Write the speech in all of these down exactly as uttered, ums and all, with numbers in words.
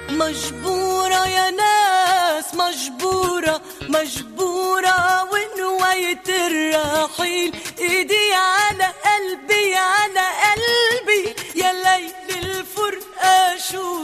مجبورة يا ناس مجبورة مجبورة ونويت الرحيل، ايدي على قلبي على قلبي يا ليل الفرقة شو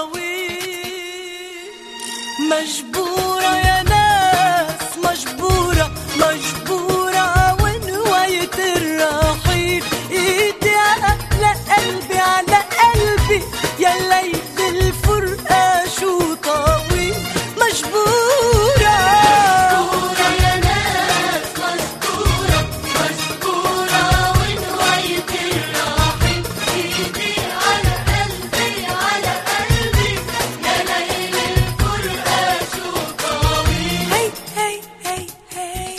طويل. مجبورة يا ناس مجبورة مجبورة ونويت الرحيل، ايدي على قلبي على قلبي يا ليل الفرقة شو طويل. مجبورة مجبورة يا ناس مجبورة مجبورة ونويت الرحيل، ايدي على قلبي على قلبي يا ليل الفرقة شو طويل. هي هي هي هي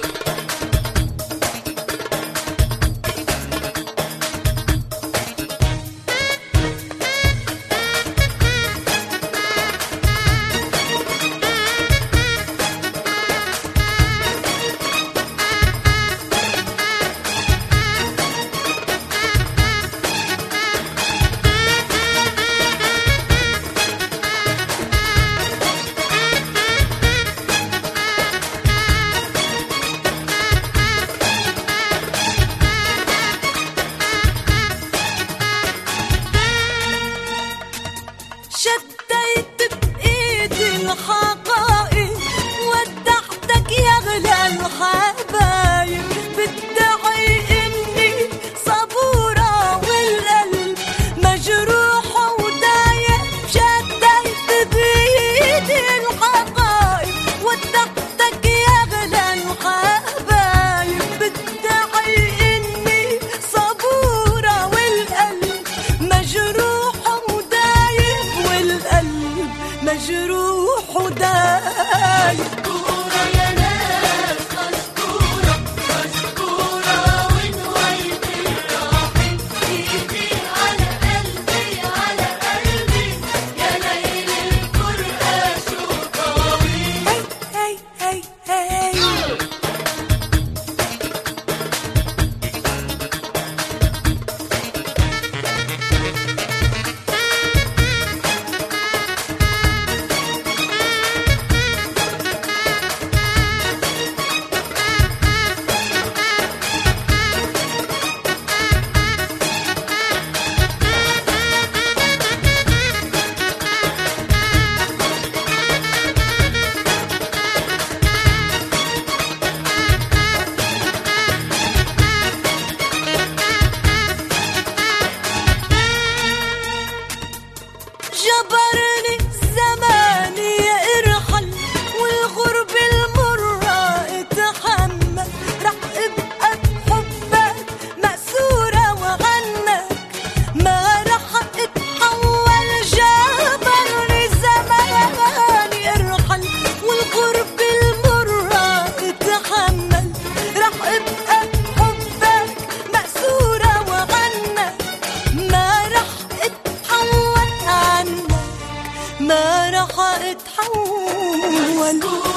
شديت بإيدي الحقائق ودعتك يا غلا الحبايب، بدعي إني صبورة والقلب مجروح ودايب. شديت بإيدي الحقائق ودعتك يا غلا الحبايب، بدعي إني صبورة والقلب مجروح مجروح ودايب. مجبورة يا ناس مجبورة مجبورة ونويت الرحيل، ايدي على قلبي على قلبي يا ليل الفرقة شو طويل. هي هي هي هي جبرني زماني ارحل والغرب المرة اتحمل، رح ابقى بحبك مأسورة وعنك ما رح اتحول. جبرني زماني ارحل والغرب المرة اتحمل، رح ابقى بحبك مأسورة وعنك ما رح اتحول عنك ما رح اتحول.